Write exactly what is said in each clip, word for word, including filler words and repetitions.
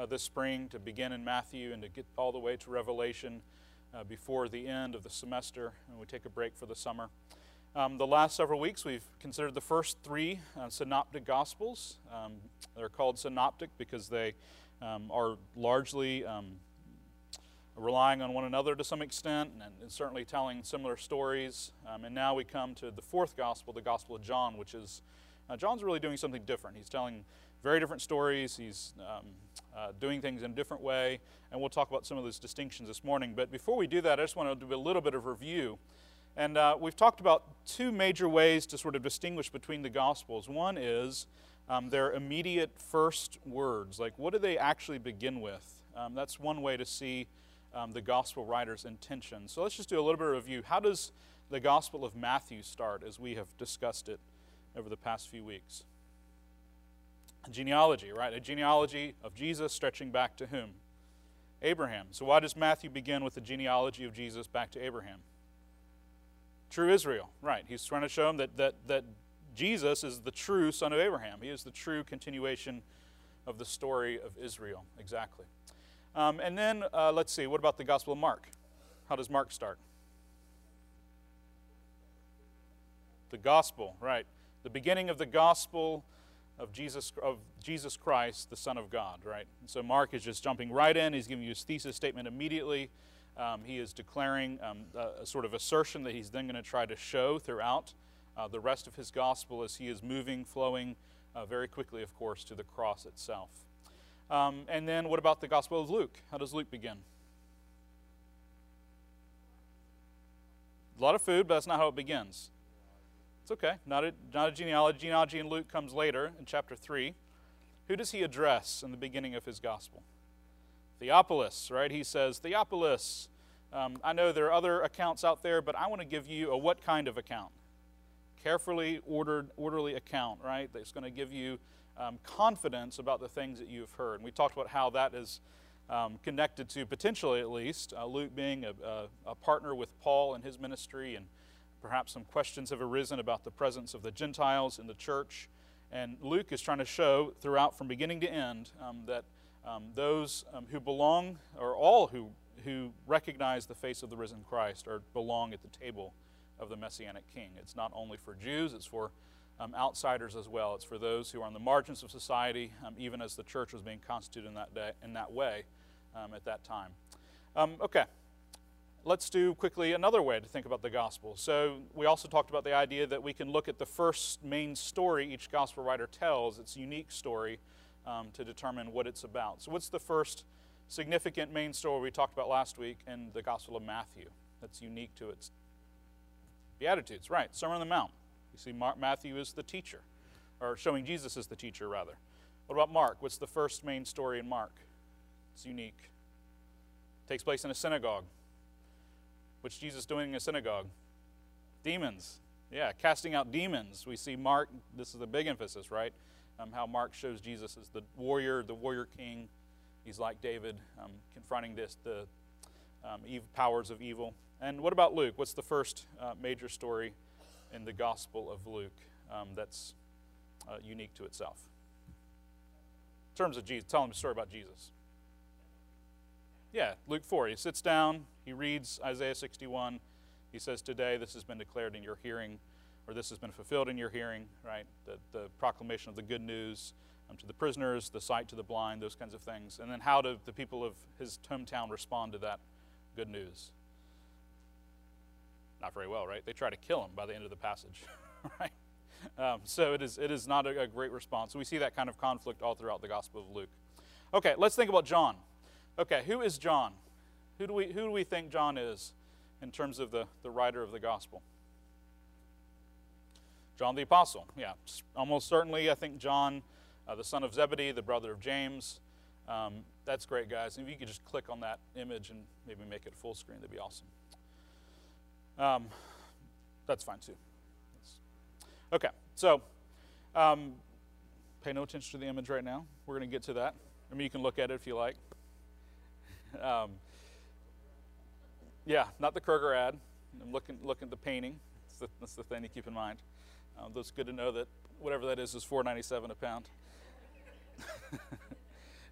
uh, this spring to begin in Matthew and to get all the way to Revelation uh, before the end of the semester, and we take a break for the summer. Um, the last several weeks we've considered the first three uh, synoptic gospels. Um, they're called synoptic because they um, are largely um, relying on one another to some extent, and, and certainly telling similar stories. Um, and now we come to the fourth gospel, the Gospel of John, which is, uh, John's really doing something different. He's telling very different stories. He's um, uh, doing things in a different way, and we'll talk about some of those distinctions this morning. But before we do that, I just want to do a little bit of review. And uh, we've talked about two major ways to sort of distinguish between the Gospels. One is um, their immediate first words, like what do they actually begin with? Um, that's one way to see Um, the gospel writer's intention. So let's just do a little bit of review. How does the Gospel of Matthew start as we have discussed it over the past few weeks? A genealogy, right? A genealogy of Jesus stretching back to whom? Abraham. So why does Matthew begin with the genealogy of Jesus back to Abraham? True Israel, right. He's trying to show him that, that, that Jesus is the true son of Abraham. He is the true continuation of the story of Israel, exactly. Um, and then, uh, let's see, what about the Gospel of Mark? How does Mark start? The Gospel, right. The beginning of the Gospel of Jesus of Jesus Christ, the Son of God, right. And so Mark is just jumping right in. He's giving you his thesis statement immediately. Um, he is declaring um, a, a sort of assertion that he's then going to try to show throughout uh, the rest of his Gospel as he is moving, flowing uh, very quickly, of course, to the cross itself. Um, and then what about the Gospel of Luke? How does Luke begin? A lot of food, but that's not how it begins. It's okay. Not a, not a genealogy. Genealogy in Luke comes later in chapter three. Who does he address in the beginning of his Gospel? Theophilus, right? He says, Theophilus, um, I know there are other accounts out there, but I want to give you a what kind of account? Carefully ordered, orderly account, right? That's going to give you Um, confidence about the things that you've heard. And we talked about how that is um, connected to, potentially at least, uh, Luke being a, a, a partner with Paul in his ministry, and perhaps some questions have arisen about the presence of the Gentiles in the church. And Luke is trying to show throughout, from beginning to end, um, that um, those um, who belong, or all who, who recognize the face of the risen Christ, are belong at the table of the Messianic King. It's not only for Jews, it's for Um, outsiders as well. It's for those who are on the margins of society, um, even as the church was being constituted in that day, in that way um, at that time. Um, okay, let's do quickly another way to think about the gospel. So we also talked about the idea that we can look at the first main story each gospel writer tells, its unique story, um, to determine what it's about. So what's the first significant main story we talked about last week in the Gospel of Matthew that's unique to its Beatitudes? Right, Sermon on the Mount. You see, Mark, Matthew is the teacher, or showing Jesus as the teacher, rather. What about Mark? What's the first main story in Mark? It's unique. It takes place in a synagogue. What's Jesus doing in a synagogue? Demons. Yeah, casting out demons. We see Mark, this is a big emphasis, right? Um, how Mark shows Jesus as the warrior, the warrior king. He's like David, um, confronting this, the um, evil, powers of evil. And what about Luke? What's the first uh, major story in the Gospel of Luke um, that's uh, unique to itself? In terms of Jesus, tell him a story about Jesus. Yeah, Luke four. He sits down, he reads Isaiah sixty-one. He says, today this has been declared in your hearing, or this has been fulfilled in your hearing, right? The, the proclamation of the good news um, to the prisoners, the sight to the blind, those kinds of things. And then how do the people of his hometown respond to that good news? Not very well, right? They try to kill him by the end of the passage, right? Um, so it is, it is not a, a great response. So we see that kind of conflict all throughout the Gospel of Luke. Okay, let's think about John. Okay, who is John? Who do we, who do we think John is in terms of the, the writer of the Gospel? John the Apostle, yeah. Almost certainly, I think John, uh, the son of Zebedee, the brother of James. Um, that's great, guys. If you could just click on that image and maybe make it full screen, that'd be awesome. Um, that's fine too. That's, okay, so um, pay no attention to the image right now. We're going to get to that. I mean, you can look at it if you like. Um, yeah, not the Kroger ad. I'm looking, looking at the painting. That's the, that's the thing to keep in mind. Um, that's good to know that whatever that is is four ninety-seven a pound.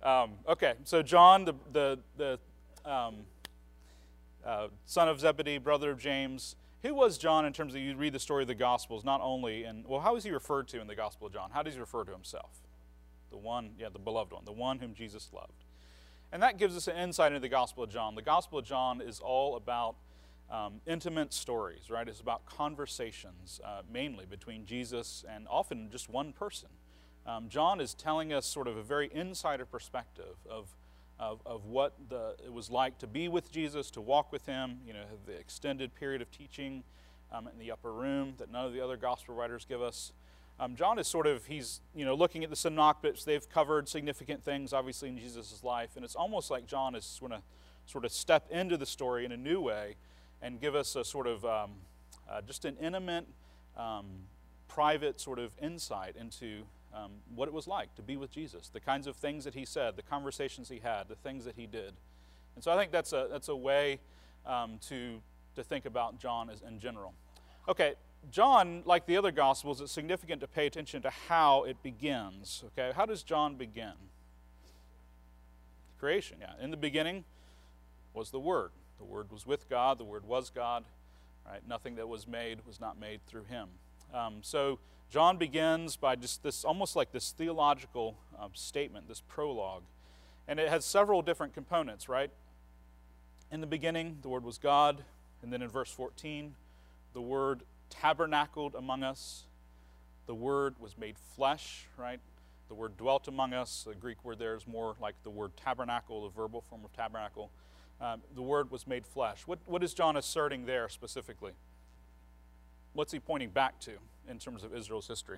Um, okay, so John, the, the, the um, uh, son of Zebedee, brother of James. Who was John in terms of you read the story of the Gospels, not only in, well, how is he referred to in the Gospel of John? How does he refer to himself? The one, yeah, the beloved one, the one whom Jesus loved. And that gives us an insight into the Gospel of John. The Gospel of John is all about um, intimate stories, right? It's about conversations, uh, mainly between Jesus and often just one person. Um, John is telling us sort of a very insider perspective of Of, of what the, it was like to be with Jesus, to walk with him, you know, the extended period of teaching um, in the upper room that none of the other gospel writers give us. Um, John is sort of, he's, you know, looking at the synoptics. They've covered significant things, obviously, in Jesus' life, and it's almost like John is going to sort of step into the story in a new way and give us a sort of um, uh, just an intimate, um, private sort of insight into Um, what it was like to be with Jesus, the kinds of things that he said, the conversations he had, the things that he did. And so I think that's a that's a way um, to to think about John as in general. Okay, John, like the other Gospels, it's significant to pay attention to how it begins. Okay, how does John begin? Creation, yeah. In the beginning was the Word. The Word was with God. The Word was God. Right? Nothing that was made was not made through him. Um, so John begins by just this, almost like this theological um, statement, this prologue. And it has several different components, right? In the beginning, the Word was God. And then in verse fourteen, the Word tabernacled among us. The Word was made flesh, right? The Word dwelt among us. The Greek word there is more like the word tabernacle, the verbal form of tabernacle. Um, the Word was made flesh. What, what is John asserting there specifically? What's he pointing back to in terms of Israel's history?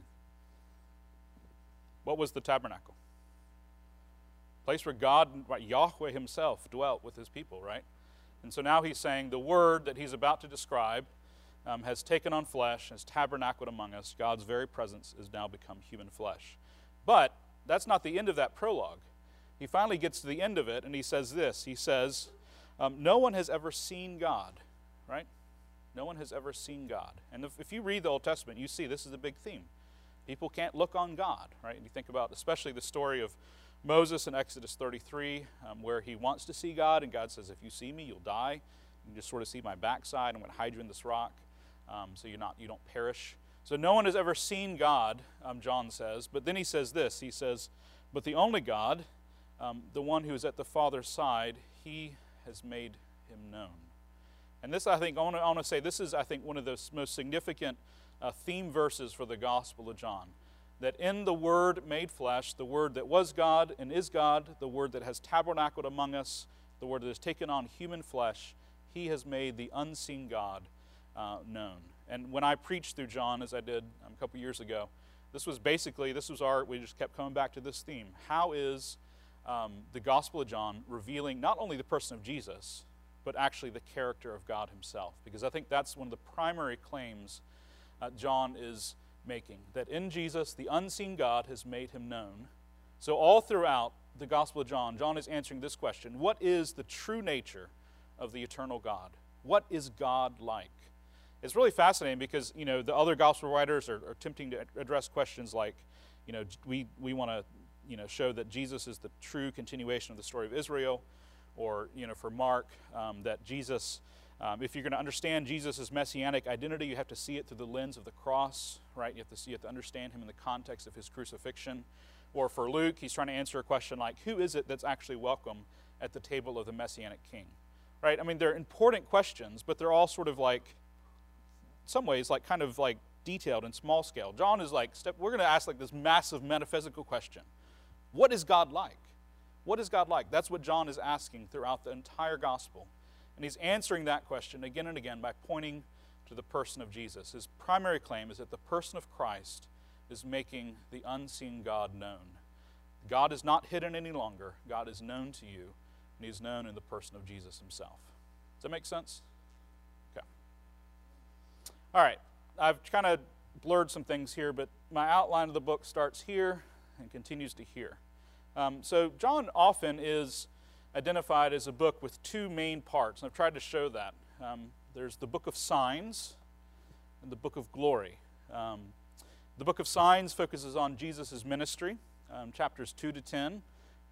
What was the tabernacle? Place where God, Yahweh himself, dwelt with his people, right? And so now he's saying the Word that he's about to describe um, has taken on flesh, has tabernacled among us. God's very presence has now become human flesh. But that's not the end of that prologue. He finally gets to the end of it, and he says this. He says, um, no one has ever seen God, right? No one has ever seen God. And if, if you read the Old Testament, you see this is a big theme. People can't look on God, right? And you think about especially the story of Moses in Exodus thirty-three, um, where he wants to see God, and God says, if you see me, you'll die. You just sort of see my backside. I'm going to hide you in this rock um, so you're not, you don't perish. So no one has ever seen God, um, John says. But then he says this. He says, but the only God, um, the one who is at the Father's side, he has made him known. And this, I think, I want, to, I want to say, this is, I think, one of the most significant uh, theme verses for the Gospel of John. That in the Word made flesh, the Word that was God and is God, the Word that has tabernacled among us, the Word that has taken on human flesh, he has made the unseen God uh, known. And when I preached through John, as I did um, a couple years ago, this was basically, this was our, we just kept coming back to this theme. How is um, the Gospel of John revealing not only the person of Jesus, but actually the character of God himself? Because I think that's one of the primary claims uh, John is making, that in Jesus, the unseen God has made him known. So all throughout the Gospel of John, John is answering this question: what is the true nature of the eternal God? What is God like? It's really fascinating because, you know, the other Gospel writers are, are attempting to address questions like, you know, we, we want to, you know, show that Jesus is the true continuation of the story of Israel. Or, you know, for Mark, um, that Jesus, um, if you're going to understand Jesus' messianic identity, you have to see it through the lens of the cross, right? You have to see, you have to understand him in the context of his crucifixion. Or for Luke, he's trying to answer a question like, who is it that's actually welcome at the table of the Messianic King, right? I mean, they're important questions, but they're all sort of like, in some ways, like kind of like detailed and small scale. John is like, step, we're going to ask like this massive metaphysical question. What is God like? What is God like? That's what John is asking throughout the entire gospel. And he's answering that question again and again by pointing to the person of Jesus. His primary claim is that the person of Christ is making the unseen God known. God is not hidden any longer. God is known to you, and he's known in the person of Jesus himself. Does that make sense? Okay. All right. I've kind of blurred some things here, but my outline of the book starts here and continues to here. Um, so John often is identified as a book with two main parts, and I've tried to show that. Um, there's the book of signs and the book of glory. Um, the book of signs focuses on Jesus' ministry, um, chapters two to ten.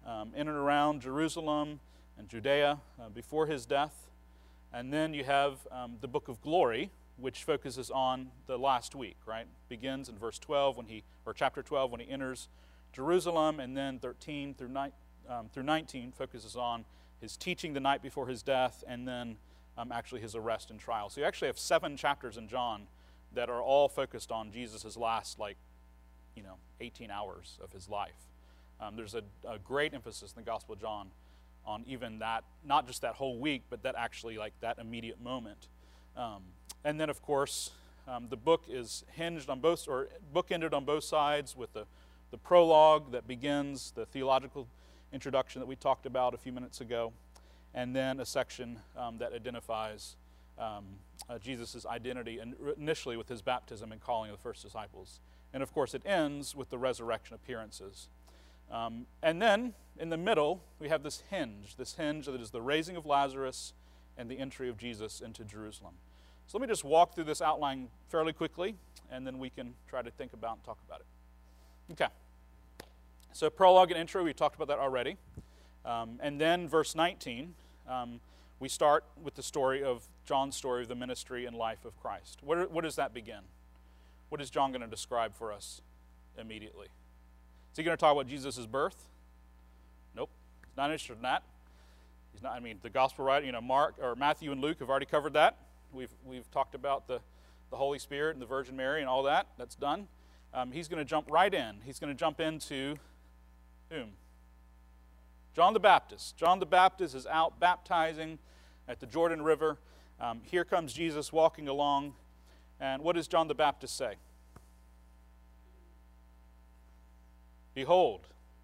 um, in and around Jerusalem and Judea uh, before his death. And then you have um, the book of glory, which focuses on the last week, right? Begins in verse twelve when he, or chapter twelve when he enters Jerusalem, and then thirteen through, ni- um, through nineteen focuses on his teaching the night before his death, and then um, actually his arrest and trial. So you actually have seven chapters in John that are all focused on Jesus' last, like, you know, eighteen hours of his life. Um, there's a, a great emphasis in the Gospel of John on even that, not just that whole week, but that actually, like, that immediate moment. Um, and then, of course, um, the book is hinged on both, or bookended on both sides with the, the prologue that begins the theological introduction that we talked about a few minutes ago, and then a section um, that identifies um, uh, Jesus' identity, and initially with his baptism and calling of the first disciples. And, of course, it ends with the resurrection appearances. Um, and then, in the middle, we have this hinge, this hinge that is the raising of Lazarus and the entry of Jesus into Jerusalem. So let me just walk through this outline fairly quickly, and then we can try to think about and talk about it. Okay. So prologue and intro, we talked about that already. Um, and then verse nineteen, um, we start with the story of John's story of the ministry and life of Christ. What, what does that begin? What is John going to describe for us immediately? Is he going to talk about Jesus' birth? Nope. He's not interested in that. He's not. I mean, the gospel writer, you know, Mark or Matthew and Luke have already covered that. We've we've talked about the, the Holy Spirit and the Virgin Mary and all that. That's done. Um, he's going to jump right in. He's going to jump into whom? John the Baptist. John the Baptist is out baptizing at the Jordan River. Um, here comes Jesus walking along. And what does John the Baptist say? Behold,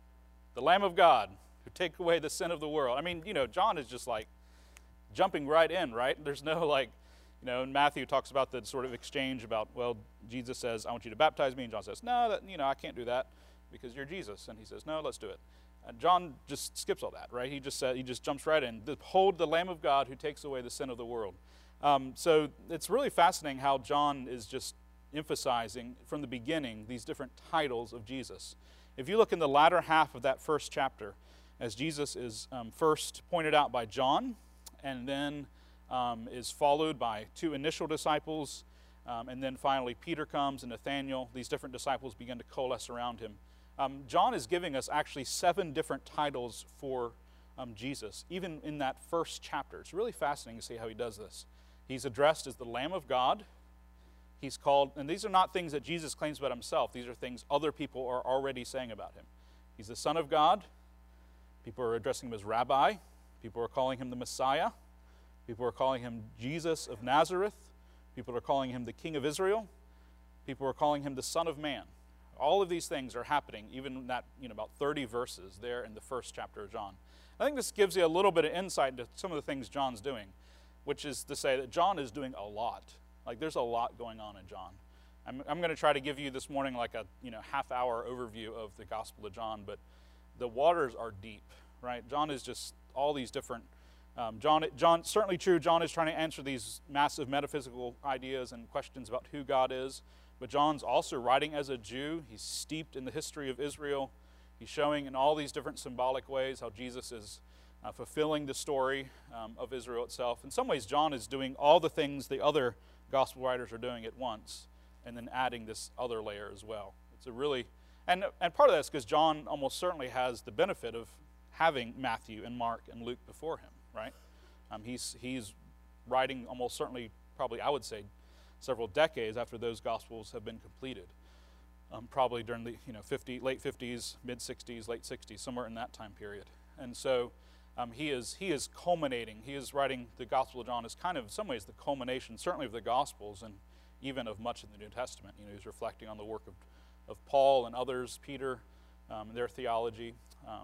the Lamb of God who take away the sin of the world. I mean, you know, John is just like jumping right in, right? There's no like, you know, and Matthew talks about the sort of exchange about, well, Jesus says, I want you to baptize me. And John says, no, that, you know, I can't do that because you're Jesus. And he says, no, let's do it. And John just skips all that, right? He just said, he just jumps right in. Behold, the Lamb of God who takes away the sin of the world. Um, so it's really fascinating how John is just emphasizing from the beginning these different titles of Jesus. If you look in the latter half of that first chapter, as Jesus is um, first pointed out by John, and then um, is followed by two initial disciples, um, and then finally Peter comes and Nathanael, these different disciples begin to coalesce around him. Um, John is giving us actually seven different titles for um, Jesus, even in that first chapter. It's really fascinating to see how he does this. He's addressed as the Lamb of God. He's called, and these are not things that Jesus claims about himself. These are things other people are already saying about him. He's the Son of God. People are addressing him as Rabbi. People are calling him the Messiah. People are calling him Jesus of Nazareth. People are calling him the King of Israel. People are calling him the Son of Man. All of these things are happening, even in that, you know, about thirty verses there in the first chapter of John. I think this gives you a little bit of insight into some of the things John's doing, which is to say that John is doing a lot. Like, there's a lot going on in John. I'm, I'm going to try to give you this morning like a, you know, half-hour overview of the Gospel of John, but the waters are deep, right? John is just all these different, um, John, John, certainly true, John is trying to answer these massive metaphysical ideas and questions about who God is, but John's also writing as a Jew. He's steeped in the history of Israel. He's showing in all these different symbolic ways how Jesus is uh, fulfilling the story um, of Israel itself. In some ways, John is doing all the things the other gospel writers are doing at once, and then adding this other layer as well. It's a really, and and part of that's because John almost certainly has the benefit of having Matthew and Mark and Luke before him, right? Um, he's he's writing almost certainly, probably I would say, several decades after those gospels have been completed. Um, probably during the you know fifty late fifties, mid sixties, late sixties, somewhere in that time period. And so um, he is he is culminating. He is writing the Gospel of John as kind of in some ways the culmination, certainly of the Gospels and even of much of the New Testament. You know, he's reflecting on the work of, of Paul and others, Peter, um, and their theology. Um,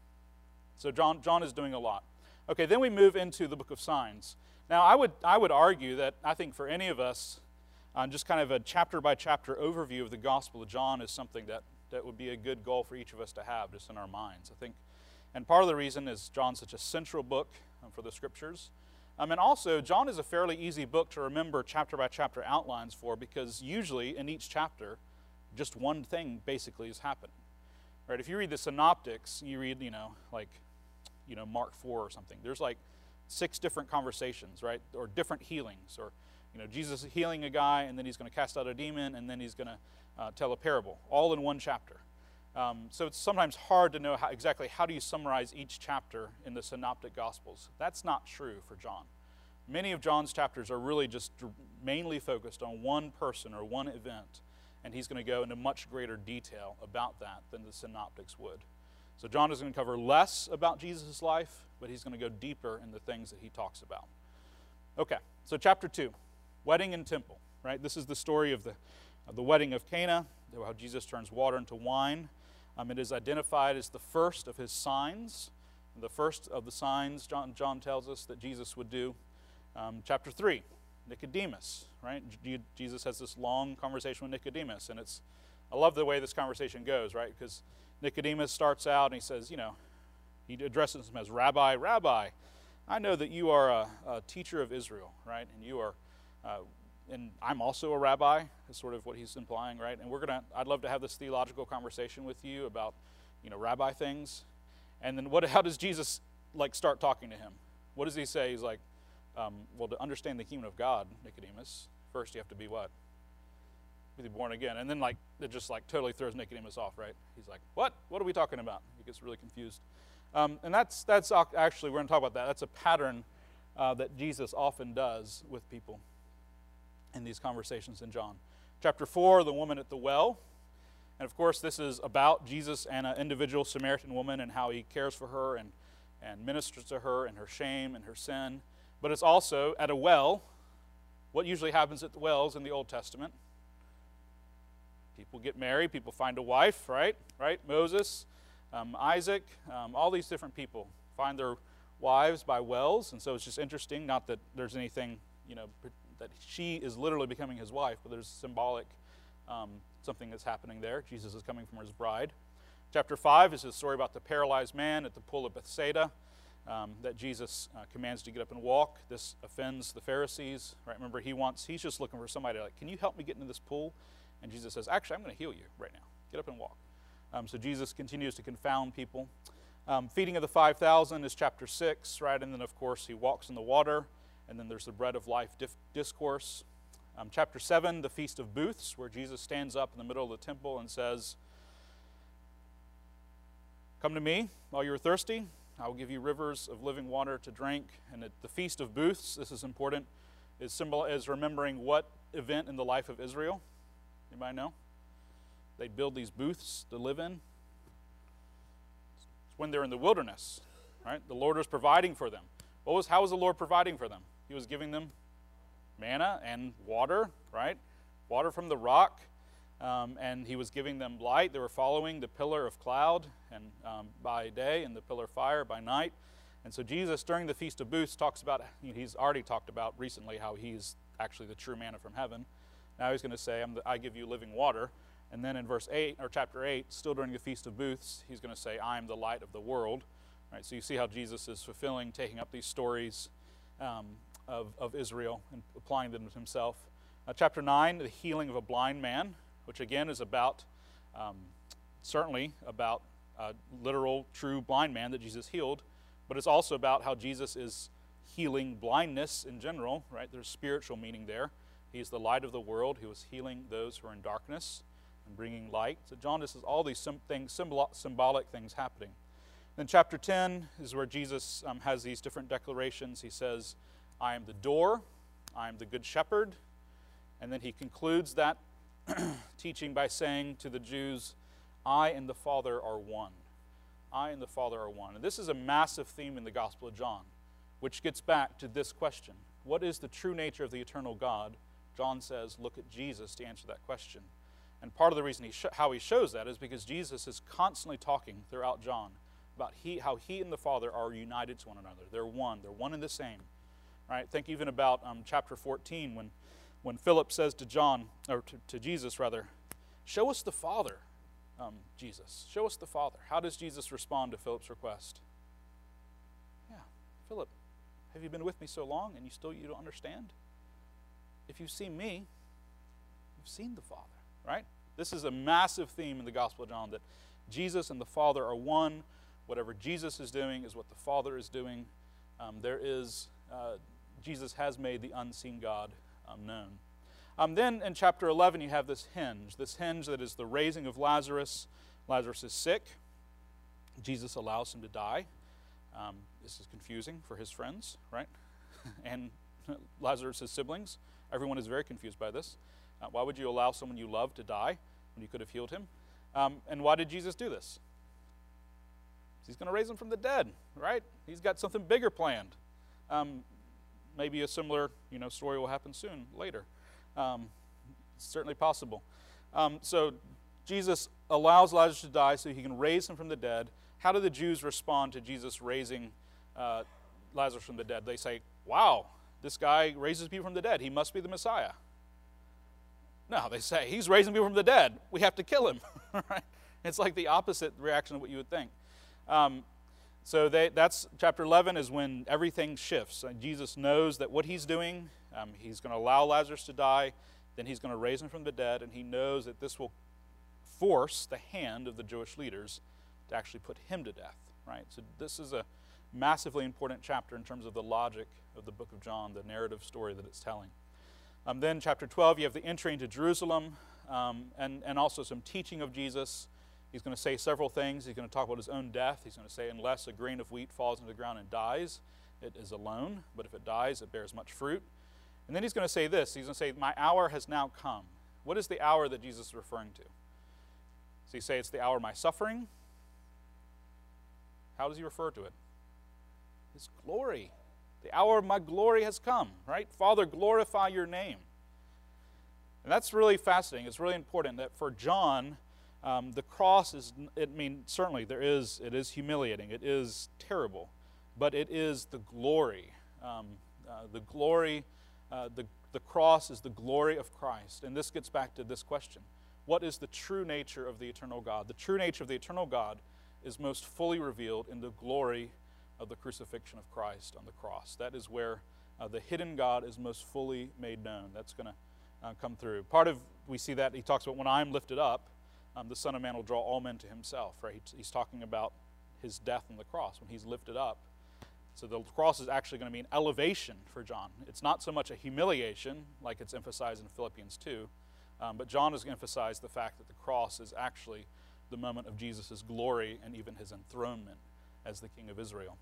so John John is doing a lot. Okay, then we move into the book of signs. Now, I would I would argue that I think for any of us, um, just kind of a chapter by chapter overview of the Gospel of John is something that that would be a good goal for each of us to have just in our minds. I think, and part of the reason is John's such a central book um, for the Scriptures. Um, and also, John is a fairly easy book to remember chapter by chapter outlines for, because usually in each chapter, just one thing basically is happening. Right? If you read the Synoptics, you read, you know, like, you know, Mark four or something. There's like six different conversations, right? Or different healings. Or, you know, Jesus is healing a guy, and then he's going to cast out a demon, and then he's going to uh, tell a parable, all in one chapter. Um, so it's sometimes hard to know how, exactly how do you summarize each chapter in the Synoptic Gospels. That's not true for John. Many of John's chapters are really just mainly focused on one person or one event, and he's going to go into much greater detail about that than the Synoptics would. So John is going to cover less about Jesus' life, but he's going to go deeper in the things that he talks about. Okay, so chapter two, wedding and temple, right? This is the story of the, of the wedding of Cana, how Jesus turns water into wine. Um, it is identified as the first of his signs, the first of the signs John, John tells us that Jesus would do. Um, chapter three, Nicodemus, right? J- Jesus has this long conversation with Nicodemus, and it's, I love the way this conversation goes, right? Because Nicodemus starts out and he says, you know, he addresses him as Rabbi, Rabbi, I know that you are a, a teacher of Israel, right? And you are, uh, and I'm also a rabbi, is sort of what he's implying, right? And we're gonna, I'd love to have this theological conversation with you about, you know, rabbi things. And then what? How does Jesus like start talking to him? What does he say? He's like, um, well, to understand the kingdom of God, Nicodemus, first you have to be what? Be born again. And then like it just like totally throws Nicodemus off, right? He's like, what? What are we talking about? He gets really confused. Um, and that's that's actually, we're going to talk about that. That's a pattern uh, that Jesus often does with people in these conversations in John. Chapter four, the woman at the well. And of course, this is about Jesus and an individual Samaritan woman and how he cares for her and, and ministers to her and her shame and her sin. But it's also at a well. What usually happens at the wells in the Old Testament? People get married, people find a wife, right? Right? Moses, um, Isaac, um, all these different people find their wives by wells. And so it's just interesting, not that there's anything, you know, that she is literally becoming his wife, but there's symbolic um, something that's happening there. Jesus is coming from his bride. Chapter five is a story about the paralyzed man at the pool of Bethsaida um, that Jesus uh, commands to get up and walk. This offends the Pharisees, right? Remember, he wants, he's just looking for somebody like, can you help me get into this pool? And Jesus says, actually, I'm going to heal you right now. Get up and walk. Um, so Jesus continues to confound people. Um, feeding of the five thousand is chapter six, right? And then, of course, he walks in the water. And then there's the bread of life dif- discourse. Um, chapter seven, the Feast of Booths, where Jesus stands up in the middle of the temple and says, come to me, all you are thirsty. I will give you rivers of living water to drink. And at the Feast of Booths, this is important, is symbol is remembering what event in the life of Israel? Anybody know? They'd build these booths to live in. It's when they're in the wilderness, right? The Lord was providing for them. What was, how was the Lord providing for them? He was giving them manna and water, right? Water from the rock. Um, and he was giving them light. They were following the pillar of cloud and um, by day and the pillar of fire by night. And so Jesus, during the Feast of Booths, talks about, you know, he's already talked about recently how he's actually the true manna from heaven. Now he's going to say, I'm the, I give you living water. And then in verse eight, or chapter eight, still during the Feast of Booths, he's going to say, I am the light of the world. Right, so you see how Jesus is fulfilling, taking up these stories um, of, of Israel and applying them to himself. Uh, chapter nine, the healing of a blind man, which again is about, um, certainly about a literal, true blind man that Jesus healed, but it's also about how Jesus is healing blindness in general, right? There's spiritual meaning there. He's the light of the world. He was healing those who are in darkness and bringing light. So John, this is all these sim- things, symbol- symbolic things happening. Then chapter ten is where Jesus um, has these different declarations. He says, I am the door, I am the good shepherd. And then he concludes that teaching by saying to the Jews, I and the Father are one. I and the Father are one. And this is a massive theme in the Gospel of John, which gets back to this question. What is the true nature of the eternal God? John says, look at Jesus to answer that question. And part of the reason he sh- how he shows that is because Jesus is constantly talking throughout John about he, how he and the Father are united to one another. They're one. They're one and the same. Right? Think even about um, chapter fourteen when, when Philip says to John, or to, to Jesus rather, show us the Father, um, Jesus. Show us the Father. How does Jesus respond to Philip's request? Yeah, Philip, have you been with me so long and you still you don't understand? If you've seen me, you've seen the Father. Right? This is a massive theme in the Gospel of John that Jesus and the Father are one. Whatever Jesus is doing is what the Father is doing. Um, there is, uh, Jesus has made the unseen God um, known. Um, then in chapter eleven, you have this hinge, this hinge that is the raising of Lazarus. Lazarus is sick. Jesus allows him to die. Um, this is confusing for his friends, right? And Lazarus' siblings. Everyone is very confused by this. Uh, why would you allow someone you love to die when you could have healed him? Um, and why did Jesus do this? He's going to raise him from the dead, right? He's got something bigger planned. Um, maybe a similar, you know, story will happen soon, later. Um, it's certainly possible. Um, so Jesus allows Lazarus to die so he can raise him from the dead. How do the Jews respond to Jesus raising uh, Lazarus from the dead? They say, wow, this guy raises people from the dead. He must be the Messiah. No, they say, he's raising people from the dead. We have to kill him. Right? It's like the opposite reaction of what you would think. Um, so they, that's chapter eleven is when everything shifts. And Jesus knows that what he's doing, um, he's going to allow Lazarus to die, then he's going to raise him from the dead, and he knows that this will force the hand of the Jewish leaders to actually put him to death. Right? So this is a massively important chapter in terms of the logic of the book of John, the narrative story that it's telling. Um, then chapter twelve, you have the entry into Jerusalem, um, and, and also some teaching of Jesus. He's going to say several things. He's going to talk about his own death. He's going to say, unless a grain of wheat falls into the ground and dies, it is alone. But if it dies, it bears much fruit. And then he's going to say this. He's going to say, my hour has now come. What is the hour that Jesus is referring to? Does he say it's the hour of my suffering? How does he refer to it? His glory. The hour of my glory has come, right? Father, glorify your name. And that's really fascinating. It's really important that for John, um, the cross is, I mean, certainly there is, it is humiliating. It is terrible. But it is the glory. Um, uh, the glory, uh, the, the cross is the glory of Christ. And this gets back to this question. What is the true nature of the eternal God? The true nature of the eternal God is most fully revealed in the glory of the crucifixion of Christ on the cross. That is where uh, the hidden God is most fully made known. That's going to uh, come through. Part of, we see that, he talks about when I am lifted up, um, the Son of Man will draw all men to himself, right? He's talking about his death on the cross, when he's lifted up. So the cross is actually going to be an elevation for John. It's not so much a humiliation, like it's emphasized in Philippians two, um, but John is going to emphasize the fact that the cross is actually the moment of Jesus' glory and even his enthronement as the King of Israel.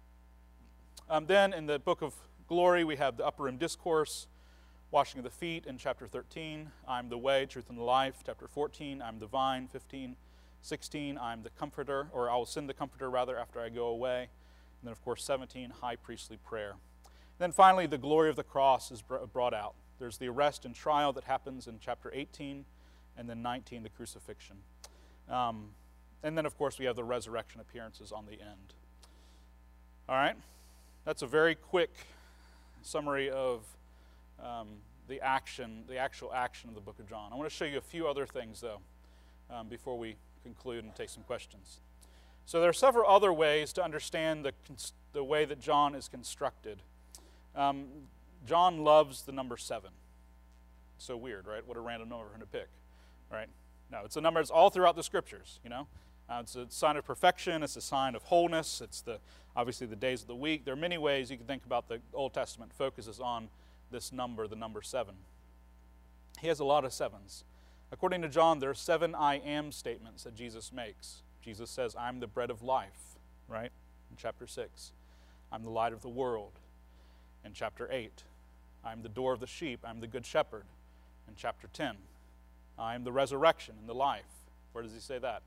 Um, then in the book of glory, we have the upper room discourse, washing of the feet in chapter thirteen. I'm the way, truth, and the life. Chapter fourteen, I'm the vine. fifteen, sixteen, I'm the comforter, or I will send the comforter rather after I go away. And then, of course, seventeen, high priestly prayer. And then finally, the glory of the cross is brought out. There's the arrest and trial that happens in chapter eighteen, and then nineteen, the crucifixion. Um, and then, of course, we have the resurrection appearances on the end. All right? That's a very quick summary of um, the action, the actual action of the book of John. I want to show you a few other things, though, um, before we conclude and take some questions. So there are several other ways to understand the, the way that John is constructed. Um, John loves the number seven. So weird, right? What a random number for him to pick, right? No, it's a number that's all throughout the scriptures, you know? Uh, it's a sign of perfection. It's a sign of wholeness. It's the obviously the days of the week. There are many ways you can think about the Old Testament focuses on this number, the number seven. He has a lot of sevens. According to John, there are seven I am statements that Jesus makes. Jesus says, I'm the bread of life, right? In chapter six. I'm the light of the world. In chapter eight. I'm the door of the sheep. I'm the good shepherd. In chapter ten. I am the resurrection and the life. Where does he say that?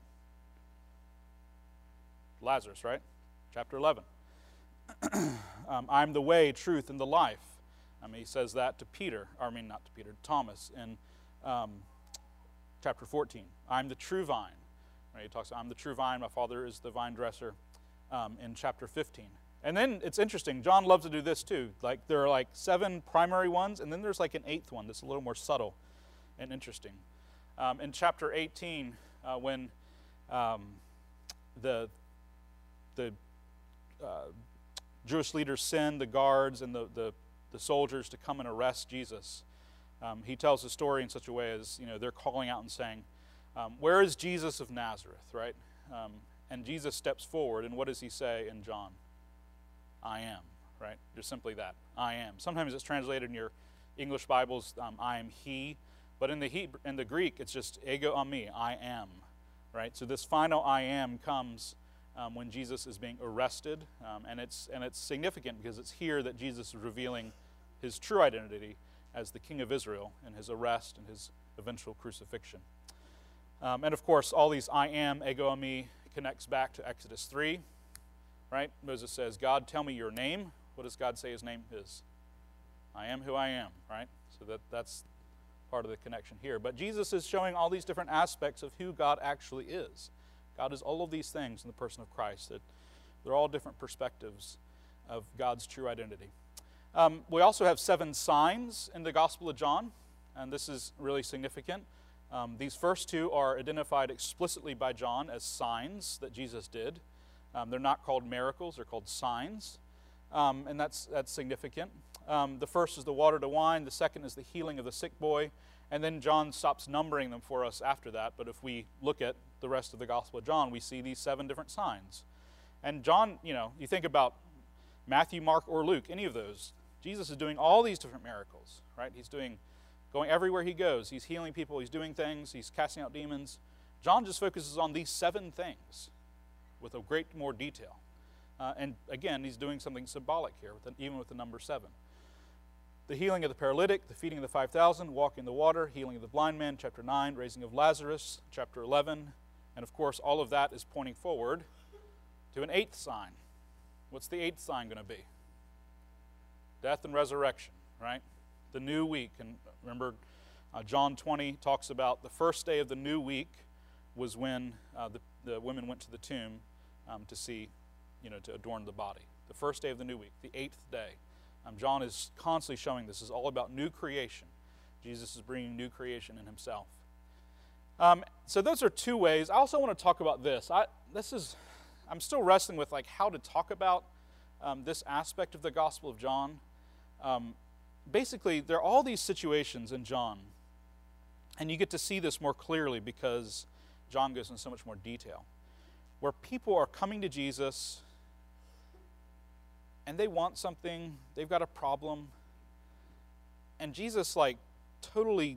Lazarus, right? Chapter eleven. um, I'm the way, truth, and the life. I mean, he says that to Peter, or I mean, not to Peter, to Thomas in um, chapter fourteen. I'm the true vine. Right? He talks, I'm the true vine, my Father is the vine dresser, um, in chapter fifteen. And then it's interesting, John loves to do this too. Like, there are like seven primary ones, and then there's like an eighth one that's a little more subtle and interesting. Um, in chapter eighteen, uh, when um, the the uh, Jewish leaders send the guards and the, the, the soldiers to come and arrest Jesus, um, he tells the story in such a way as, you know, they're calling out and saying, um, where is Jesus of Nazareth, right? Um, and Jesus steps forward, and what does he say in John? I am, right? Just simply that, I am. Sometimes it's translated in your English Bibles, um, I am he, but in the Hebrew, in the Greek, it's just ego ami, I am, right? So this final I am comes um, when Jesus is being arrested, um, and it's and it's significant because it's here that Jesus is revealing his true identity as the King of Israel in his arrest and his eventual crucifixion. Um, and of course, all these I am, ego ami, connects back to Exodus three, right? Moses says, God, tell me your name. What does God say his name is? I am who I am, right? So that, that's part of the connection here. But Jesus is showing all these different aspects of who God actually is. God is all of these things in the person of Christ. That they're all different perspectives of God's true identity. Um, we also have seven signs in the Gospel of John, and this is really significant. Um, these first two are identified explicitly by John as signs that Jesus did. Um, they're not called miracles, they're called signs, um, and that's, that's significant. Um, the first is the water to wine, the second is the healing of the sick boy, and then John stops numbering them for us after that, but if we look at the rest of the Gospel of John, we see these seven different signs. And John, you know, you think about Matthew, Mark, or Luke, any of those, Jesus is doing all these different miracles, right? He's doing, going everywhere he goes. He's healing people, he's doing things, he's casting out demons. John just focuses on these seven things with a great more detail. Uh, and again, he's doing something symbolic here, with the, even with the number seven. The healing of the paralytic, the feeding of the five thousand, walking in the water, healing of the blind man, chapter nine, raising of Lazarus, chapter eleven. And of course, all of that is pointing forward to an eighth sign. What's the eighth sign going to be? Death and resurrection, right? The new week. And remember, uh, John twenty talks about the first day of the new week was when uh, the, the women went to the tomb um, to see, you know, to adorn the body. The first day of the new week, the eighth day. Um, John is constantly showing this is all about new creation. Jesus is bringing new creation in himself. Um, so those are two ways. I also want to talk about this. I, this is, I'm still wrestling with like how to talk about um, this aspect of the Gospel of John. Um, basically, there are all these situations in John, and you get to see this more clearly because John goes into so much more detail, where people are coming to Jesus and they want something, they've got a problem, and Jesus like totally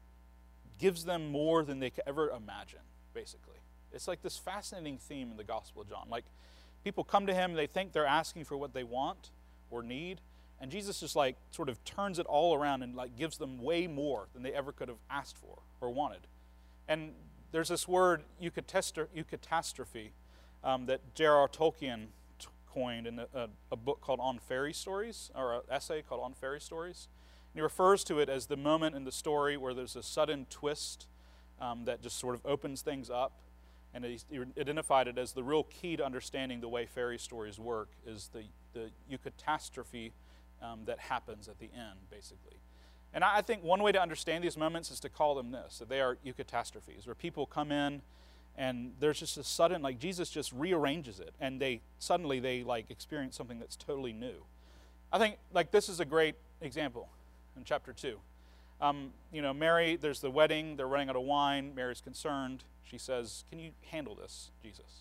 gives them more than they could ever imagine, basically. It's like this fascinating theme in the Gospel of John. Like, people come to him, they think they're asking for what they want or need, and Jesus just like sort of turns it all around and like gives them way more than they ever could have asked for or wanted. And there's this word, eucatastrophe, um, that J R R Tolkien t- coined in a, a, a book called On Fairy Stories, or an essay called On Fairy Stories. And he refers to it as the moment in the story where there's a sudden twist um, that just sort of opens things up. And he identified it as the real key to understanding the way fairy stories work is the, the eucatastrophe um, that happens at the end, basically. And I think one way to understand these moments is to call them this, that they are eucatastrophes, where people come in and there's just a sudden, like Jesus just rearranges it, and they suddenly they like experience something that's totally new. I think like this is a great example in chapter two. Um, you know, Mary, there's the wedding, they're running out of wine, Mary's concerned. She says, can you handle this, Jesus?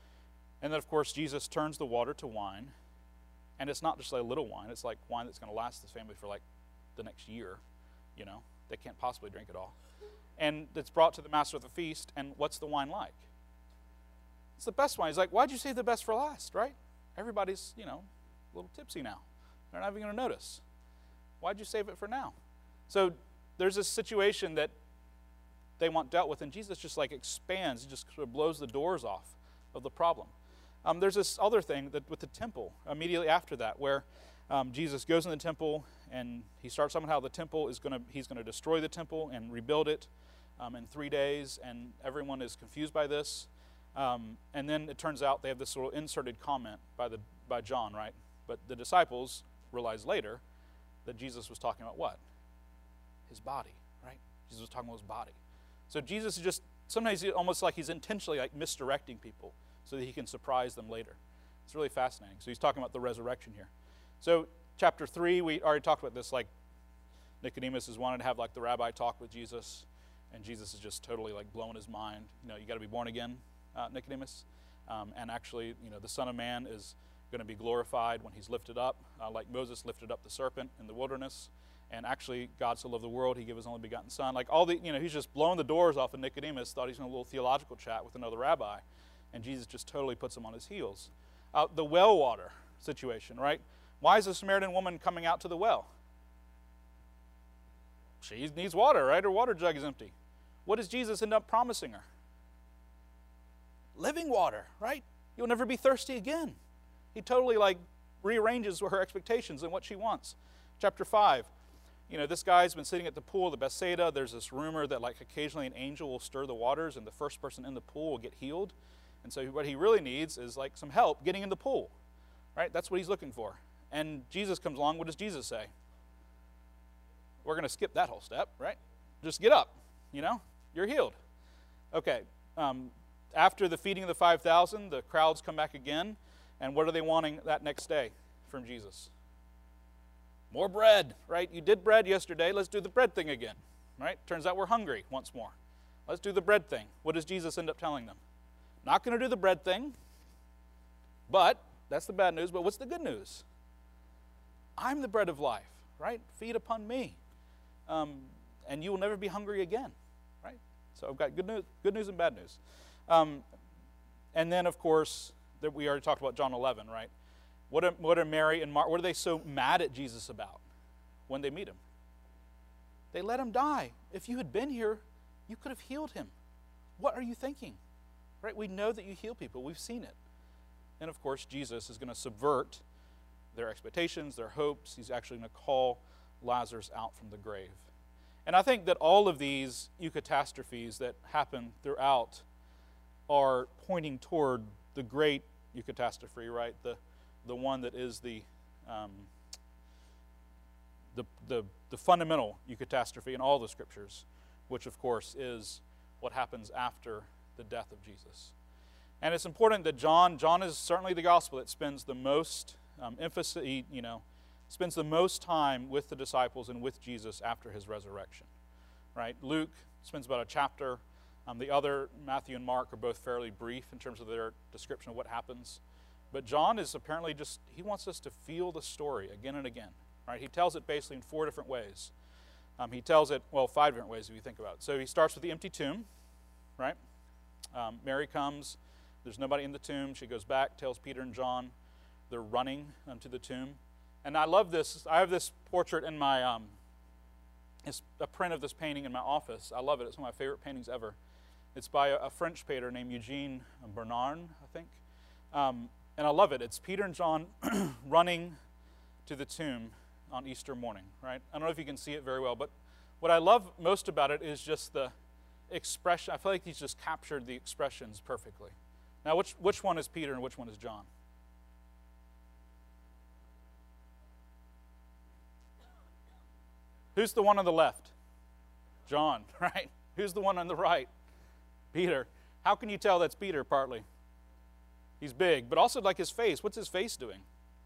And then, of course, Jesus turns the water to wine, and it's not just like a little wine, it's like wine that's going to last this family for like the next year, you know. They can't possibly drink it all. And it's brought to the master of the feast, and what's the wine like? It's the best wine. He's like, why'd you save the best for last, right? Everybody's, you know, a little tipsy now. They're not even going to notice. Why'd you save it for now? So there's this situation that they want dealt with, and Jesus just like expands, he just sort of blows the doors off of the problem. Um, there's this other thing that with the temple immediately after that, where um, Jesus goes in the temple and he starts talking about how the temple is going to, he's going to destroy the temple and rebuild it um, in three days, and everyone is confused by this. Um, and then it turns out they have this little inserted comment by the by John, right? But the disciples realize later that Jesus was talking about what? His body, right? Jesus was talking about his body. So Jesus is just, sometimes he, almost like he's intentionally like misdirecting people so that he can surprise them later. It's really fascinating. So he's talking about the resurrection here. So chapter three, we already talked about this, like Nicodemus is wanting to have like the rabbi talk with Jesus, and Jesus is just totally like blowing his mind. You know, you got to be born again. uh, Nicodemus. Um, and actually, you know, the Son of Man is going to be glorified when he's lifted up, uh, like Moses lifted up the serpent in the wilderness. And actually, God so loved the world, he gave his only begotten Son. Like all the, you know, he's just blowing the doors off of Nicodemus, thought he's in a little theological chat with another rabbi. And Jesus just totally puts him on his heels. Uh, the well water situation, right? Why is the Samaritan woman coming out to the well? She needs water, right? Her water jug is empty. What does Jesus end up promising her? Living water, right? You'll never be thirsty again. He totally like rearranges her expectations and what she wants. Chapter five, you know, this guy's been sitting at the pool of the Bethsaida. There's this rumor that like occasionally an angel will stir the waters and the first person in the pool will get healed. And so what he really needs is like some help getting in the pool, right? That's what he's looking for. And Jesus comes along. What does Jesus say? We're going to skip that whole step, right? Just get up, you know, you're healed. Okay, um, after the feeding of the five thousand, the crowds come back again. And what are they wanting that next day from Jesus? More bread, right? You did bread yesterday. Let's do the bread thing again, right? Turns out we're hungry once more. Let's do the bread thing. What does Jesus end up telling them? Not going to do the bread thing, but that's the bad news. But what's the good news? I'm the bread of life, right? Feed upon me, um, and you will never be hungry again, right? So I've got good news, good news and bad news. Um, and then, of course, that we already talked about John eleven, right? What are, what are Mary and Martha, what are they so mad at Jesus about when they meet him? They let him die. If you had been here, you could have healed him. What are you thinking? Right? We know that you heal people. We've seen it. And of course, Jesus is going to subvert their expectations, their hopes. He's actually going to call Lazarus out from the grave. And I think that all of these eucatastrophes that happen throughout are pointing toward the great eucatastrophe, right? The the one that is the um, the, the the fundamental eucatastrophe in all the scriptures, which of course is what happens after the death of Jesus. And it's important that John, John is certainly the gospel that spends the most um, emphasis, he, you know, spends the most time with the disciples and with Jesus after his resurrection, right? Luke spends about a chapter. Um, the other, Matthew and Mark, are both fairly brief in terms of their description of what happens. But John is apparently just, he wants us to feel the story again and again, right? He tells it basically in four different ways. Um, he tells it, well, five different ways if you think about it. So he starts with the empty tomb, right? Um, Mary comes. There's nobody in the tomb. She goes back, tells Peter and John. They're running um, to the tomb. And I love this. I have this portrait in my, um, it's a print of this painting in my office. I love it. It's one of my favorite paintings ever. It's by a, a French painter named Eugene Bernard, I think. Um, and I love it. It's Peter and John running to the tomb on Easter morning, right? I don't know if you can see it very well, but what I love most about it is just the expression. I feel like he's just captured the expressions perfectly. Now, which, which one is Peter and which one is John? Who's the one on the left? John, right? Who's the one on the right? Peter. How can you tell that's Peter partly? He's big, but also like his face. What's his face doing?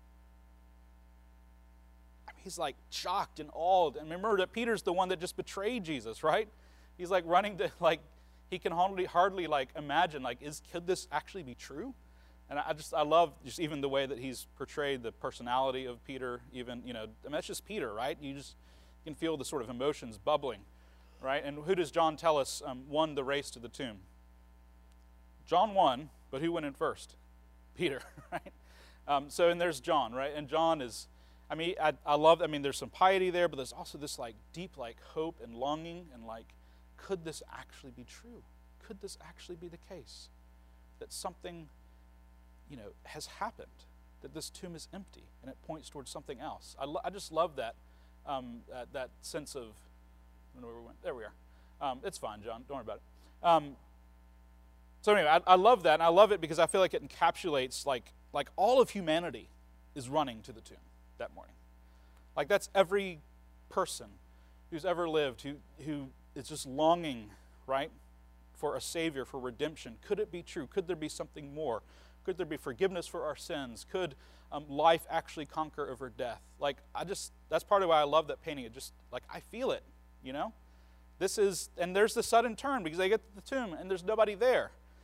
I mean, he's like shocked and awed. And remember that Peter's the one that just betrayed Jesus, right? He's like running to, like, he can hardly, hardly like imagine, like, is could this actually be true? And I just, I love just even the way that he's portrayed the personality of Peter, even, you know, I mean, that's just Peter, right? You just you can feel the sort of emotions bubbling, right? And who does John tell us um, won the race to the tomb? John won, but who went in first? Peter, right? Um, so, and there's John, right? And John is, I mean, I, I love, I mean, there's some piety there, but there's also this, like, deep, like, hope and longing and, like, could this actually be true? Could this actually be the case? That something, you know, has happened, that this tomb is empty, and it points towards something else. I, lo- I just love that, um, uh, that sense of, I don't know where we went. There we are. Um, it's fine, John. Don't worry about it. Um, so anyway, I, I love that, and I love it because I feel like it encapsulates, like, like all of humanity is running to the tomb that morning. Like that's every person who's ever lived who who is just longing, right, for a Savior, for redemption. Could it be true? Could there be something more? Could there be forgiveness for our sins? Could um, life actually conquer over death? Like, I just, that's part of why I love that painting. It just, like, I feel it, you know? This is, and there's the sudden turn because they get to the tomb and there's nobody there.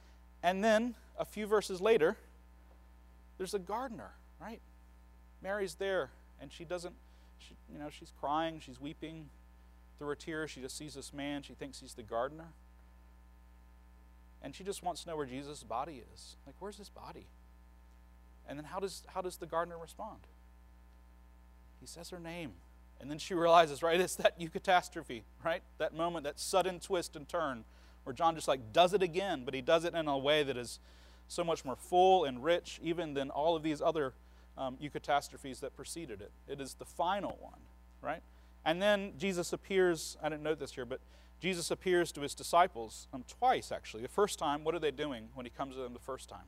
And then a few verses later, there's a gardener, right? Mary's there, and she doesn't, she, you know, she's crying, she's weeping through her tears. She just sees this man. She thinks he's the gardener. And she just wants to know where Jesus' body is. Like, where's his body? And then how does how does the gardener respond? He says her name. And then she realizes, right, it's that eucatastrophe, right? That moment, that sudden twist and turn where John just like does it again, but he does it in a way that is so much more full and rich even than all of these other um, eucatastrophes that preceded it. It is the final one, right? And then Jesus appears, I didn't note this here, but Jesus appears to his disciples um, twice, actually. The first time, what are they doing when he comes to them the first time?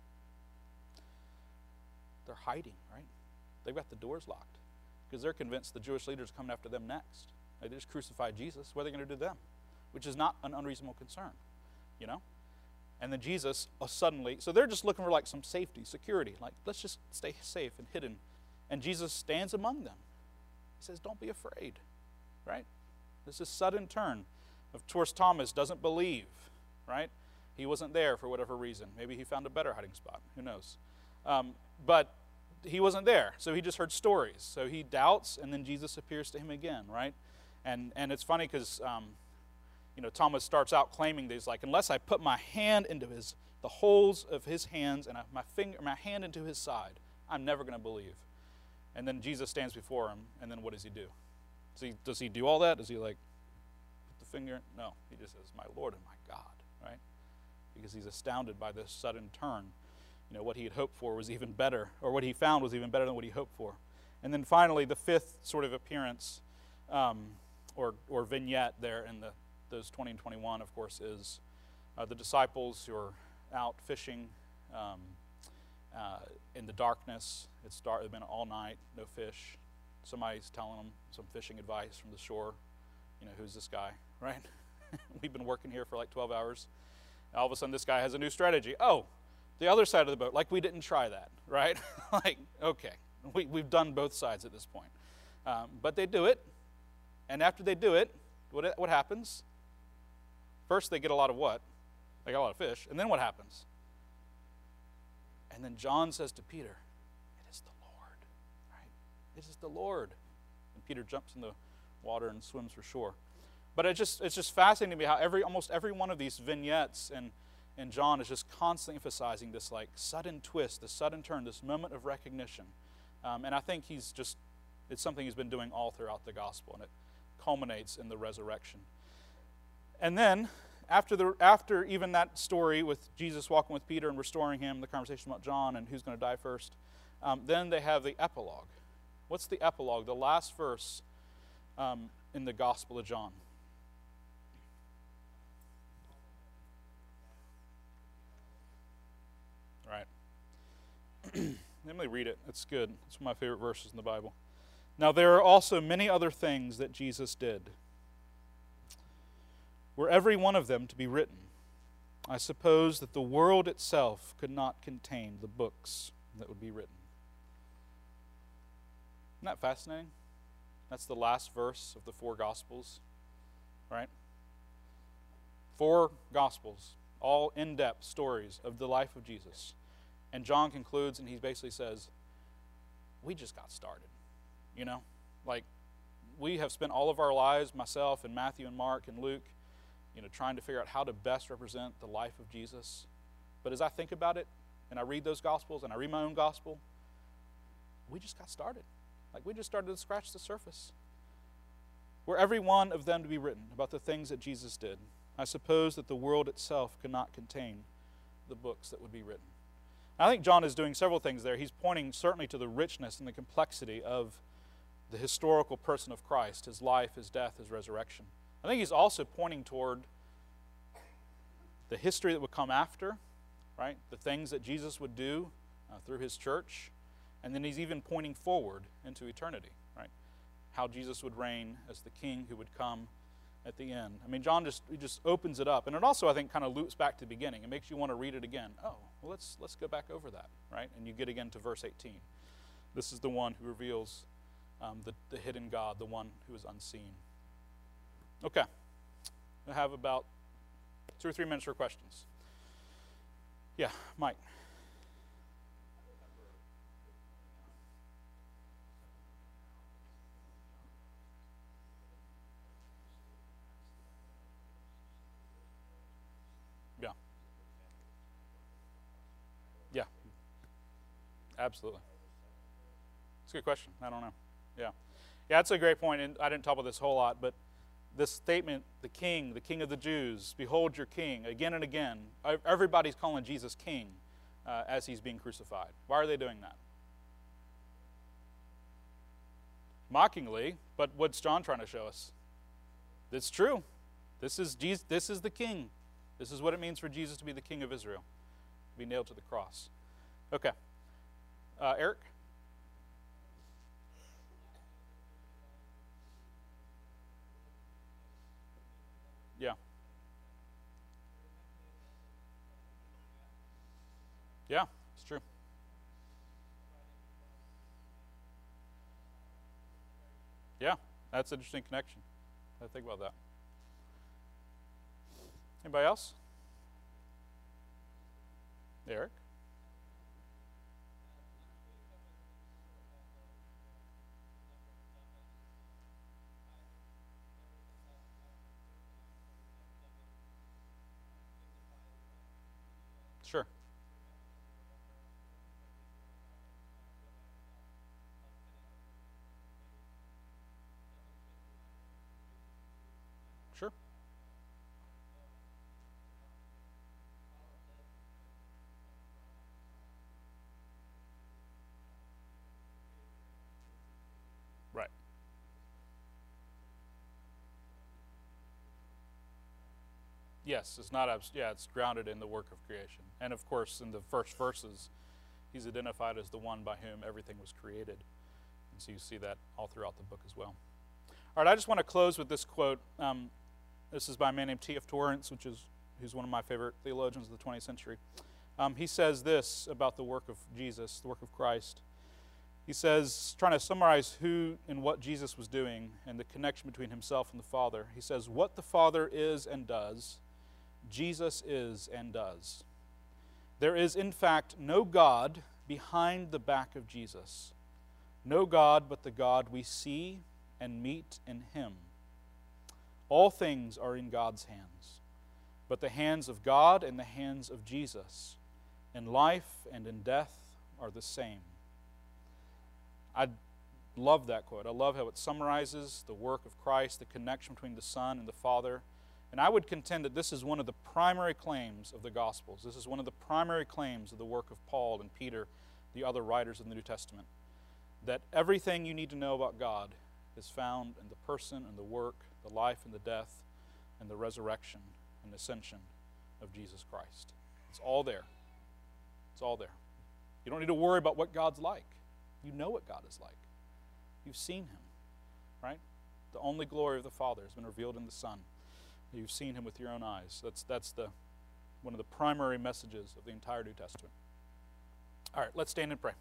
They're hiding, right? They've got the doors locked because they're convinced the Jewish leaders are coming after them next. They just crucified Jesus. What are they going to do to them? Which is not an unreasonable concern, you know? And then Jesus uh, suddenly, so they're just looking for like some safety, security. Like, let's just stay safe and hidden. And Jesus stands among them. He says, don't be afraid, right? This is sudden turn. Of course, Thomas doesn't believe, right? He wasn't there for whatever reason. Maybe he found a better hiding spot. Who knows? Um, but he wasn't there, so he just heard stories. So he doubts, and then Jesus appears to him again, right? And and it's funny because, um, you know, Thomas starts out claiming these, like, unless I put my hand into his the holes of his hands and I, my finger, my hand into his side, I'm never going to believe. And then Jesus stands before him, and then what does he do? Does he, does he do all that? Does he, like, put the finger? No. He just says, my Lord and my God, right? Because he's astounded by this sudden turn. You know, what he had hoped for was even better, or what he found was even better than what he hoped for. And then finally, the fifth sort of appearance, um, or or vignette there in the those twenty and twenty-one, of course, is uh, the disciples who are out fishing um, uh, in the darkness. It's dark. They've been all night, no fish. Somebody's telling them some fishing advice from the shore. You know, who's this guy, right? We've been working here for like twelve hours. All of a sudden, this guy has a new strategy. Oh, the other side of the boat, like we didn't try that, right? Like, okay, we, we've done both sides at this point. Um, but they do it, and after they do it, what, what happens? First, they get a lot of what? They got a lot of fish, and then what happens? And then John says to Peter, it is the Lord, right? It is the Lord. And Peter jumps in the water and swims for shore. But it just, it's just fascinating to me how every almost every one of these vignettes and And John is just constantly emphasizing this like sudden twist, this sudden turn, this moment of recognition. Um, and I think he's just, it's something he's been doing all throughout the gospel, and it culminates in the resurrection. And then, after the after even that story with Jesus walking with Peter and restoring him, the conversation about John and who's going to die first, um, then they have the epilogue. What's the epilogue? The last verse um, in the Gospel of John. Right. Let me read it. It's good. It's one of my favorite verses in the Bible. Now there are also many other things that Jesus did. Were every one of them to be written, I suppose that the world itself could not contain the books that would be written. Isn't that fascinating? That's the last verse of the four Gospels, right? Four Gospels, all in-depth stories of the life of Jesus. And John concludes, and he basically says, we just got started, you know? Like, we have spent all of our lives, myself and Matthew and Mark and Luke, you know, trying to figure out how to best represent the life of Jesus. But as I think about it, and I read those Gospels, and I read my own Gospel, we just got started. Like, we just started to scratch the surface. Were every one of them to be written about the things that Jesus did, I suppose that the world itself could not contain the books that would be written. I think John is doing several things there. He's pointing certainly to the richness and the complexity of the historical person of Christ, his life, his death, his resurrection. I think he's also pointing toward the history that would come after, right? The things that Jesus would do uh, through his church. And then he's even pointing forward into eternity, right? How Jesus would reign as the king who would come at the end. I mean, John just he just opens it up. And it also, I think, kind of loops back to the beginning. It makes you want to read it again. Oh, well, let's let's go back over that, right? And you get again to verse eighteen. This is the one who reveals um, the, the hidden God, the one who is unseen. Okay. I have about two or three minutes for questions. Yeah, Mike. Yeah. Yeah. Absolutely. It's a good question. I don't know. Yeah. Yeah, that's a great point, and I didn't talk about this a whole lot, but this statement, the king, the king of the Jews, behold your king, again and again, everybody's calling Jesus king uh, as he's being crucified. Why are they doing that? Mockingly, but what's John trying to show us? It's true. This is Jesus, this is the king. This is what it means for Jesus to be the king of Israel, to be nailed to the cross. Okay. Uh, Eric? Yeah. Yeah, it's true. Yeah, that's an interesting connection. I think about that. Anybody else? Eric? Sure. Sure. Right. Yes, it's not abs- yeah, it's grounded in the work of creation. And of course, in the first verses, he's identified as the one by whom everything was created. And so you see that all throughout the book as well. All right, I just want to close with this quote. Um, this is by a man named T F Torrance, which is who's one of my favorite theologians of the twentieth century. Um, he says this about the work of Jesus, the work of Christ. He says, trying to summarize who and what Jesus was doing and the connection between himself and the Father, he says, what the Father is and does, Jesus is and does. There is, in fact, no God behind the back of Jesus. No God but the God we see and meet in Him. All things are in God's hands, but the hands of God and the hands of Jesus, in life and in death, are the same. I love that quote. I love how it summarizes the work of Christ, the connection between the Son and the Father. And I would contend that this is one of the primary claims of the Gospels. This is one of the primary claims of the work of Paul and Peter, the other writers of the New Testament, that everything you need to know about God is found in the person and the work, the life and the death, and the resurrection and ascension of Jesus Christ. It's all there. It's all there. You don't need to worry about what God's like. You know what God is like. You've seen Him, right? The only glory of the Father has been revealed in the Son. You've seen Him with your own eyes. That's, that's the, one of the primary messages of the entire New Testament. All right, let's stand and pray.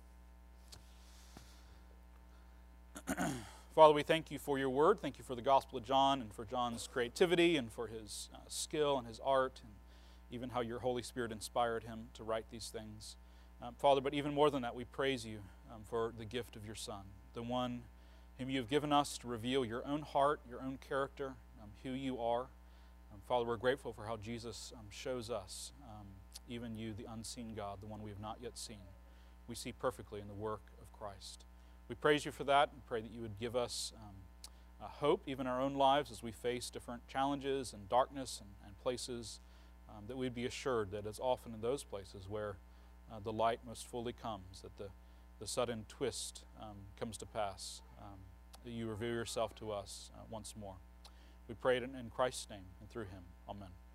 Father, we thank you for your word. Thank you for the Gospel of John and for John's creativity and for his uh, skill and his art and even how your Holy Spirit inspired him to write these things. Um, Father, but even more than that, we praise you um, for the gift of your Son, the one whom you have given us to reveal your own heart, your own character, um, who you are. Um, Father, we're grateful for how Jesus um, shows us, um, even you, the unseen God, the one we have not yet seen. We see perfectly in the work of Christ. We praise you for that and pray that you would give us um, uh, hope, even in our own lives, as we face different challenges and darkness and, and places, um, that we'd be assured that it's often in those places where uh, the light most fully comes, that the, the sudden twist um, comes to pass, um, that you reveal yourself to us uh, once more. We pray it in, in Christ's name and through Him. Amen.